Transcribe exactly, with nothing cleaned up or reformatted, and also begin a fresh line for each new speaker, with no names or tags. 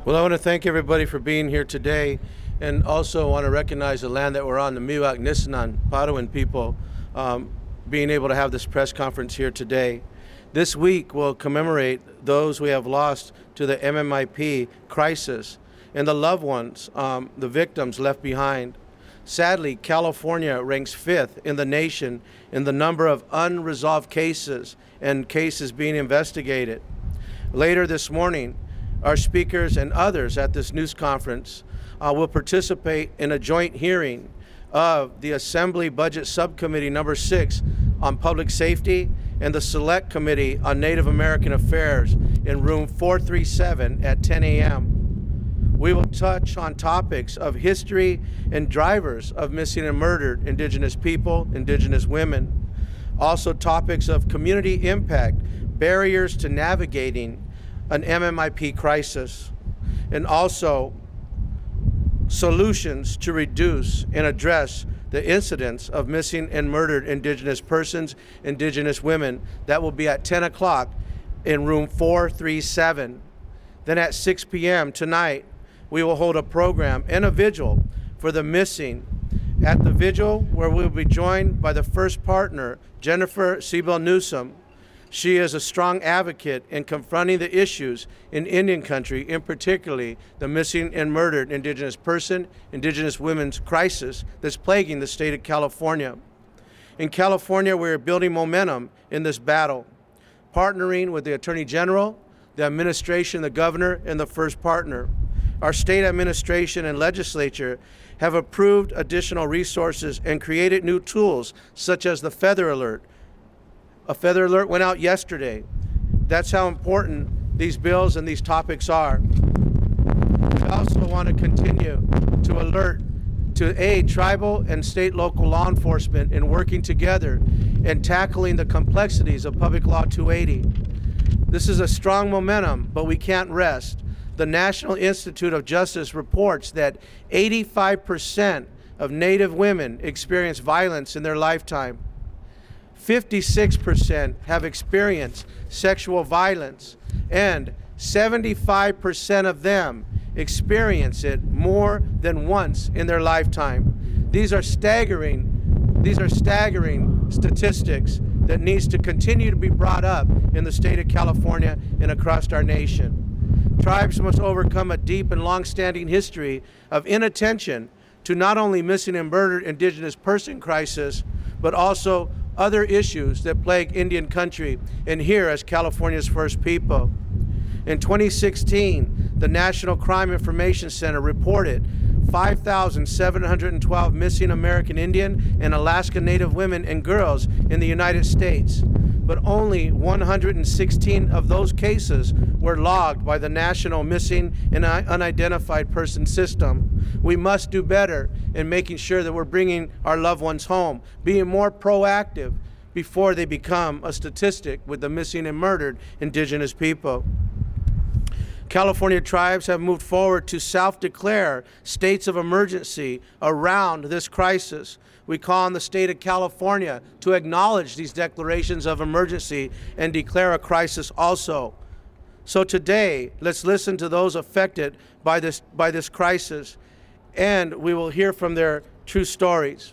Well, I want to thank everybody for being here today, and also want to recognize the land that we're on, the Miwok Nisenan Parowan people, um, being able to have this press conference here today. This week will commemorate those we have lost to the M M I P crisis and the loved ones, um, the victims left behind. Sadly, California ranks fifth in the nation in the number of unresolved cases and cases being investigated. Later this morning, our speakers and others at this news conference uh, will participate in a joint hearing of the Assembly Budget Subcommittee number six on Public Safety and the Select Committee on Native American Affairs in room four three seven at ten a m We will touch on topics of history and drivers of missing and murdered Indigenous people, Indigenous women. Also topics of community impact, barriers to navigating an M M I P crisis, and also solutions to reduce and address the incidents of missing and murdered Indigenous persons, Indigenous women. That will be at ten o'clock in room four three seven. Then at six p m tonight, we will hold a program and a vigil for the missing. At the vigil, where we will be joined by the first partner, Jennifer Siebel Newsom. She is a strong advocate in confronting the issues in Indian country, in particularly the missing and murdered Indigenous person, Indigenous women's crisis that's plaguing the state of California. In California, we are building momentum in this battle, partnering with the Attorney General, the administration, the governor, and the first partner. Our state administration and legislature have approved additional resources and created new tools, such as the Feather Alert. A Feather Alert went out yesterday. That's how important these bills and these topics are. We also want to continue to alert, to aid tribal and state local law enforcement in working together and tackling the complexities of Public Law two eighty. This is a strong momentum, but we can't rest. The National Institute of Justice reports that eighty-five percent of Native women experience violence in their lifetime. fifty-six percent have experienced sexual violence, and seventy-five percent of them experience it more than once in their lifetime. These are staggering, these are staggering statistics that needs to continue to be brought up in the state of California and across our nation. Tribes must overcome a deep and long-standing history of inattention to not only missing and murdered Indigenous person crisis, but also other issues that plague Indian country and here as California's first people. In twenty sixteen, the National Crime Information Center reported five thousand seven hundred twelve missing American Indian and Alaska Native women and girls in the United States, but only one hundred sixteen of those cases were logged by the National Missing and Unidentified Person System. We must do better in making sure that we're bringing our loved ones home, being more proactive before they become a statistic with the missing and murdered Indigenous people. California tribes have moved forward to self-declare states of emergency around this crisis. We call on the state of California to acknowledge these declarations of emergency and declare a crisis also. So today, let's listen to those affected by this, by this crisis, and we will hear from their true stories.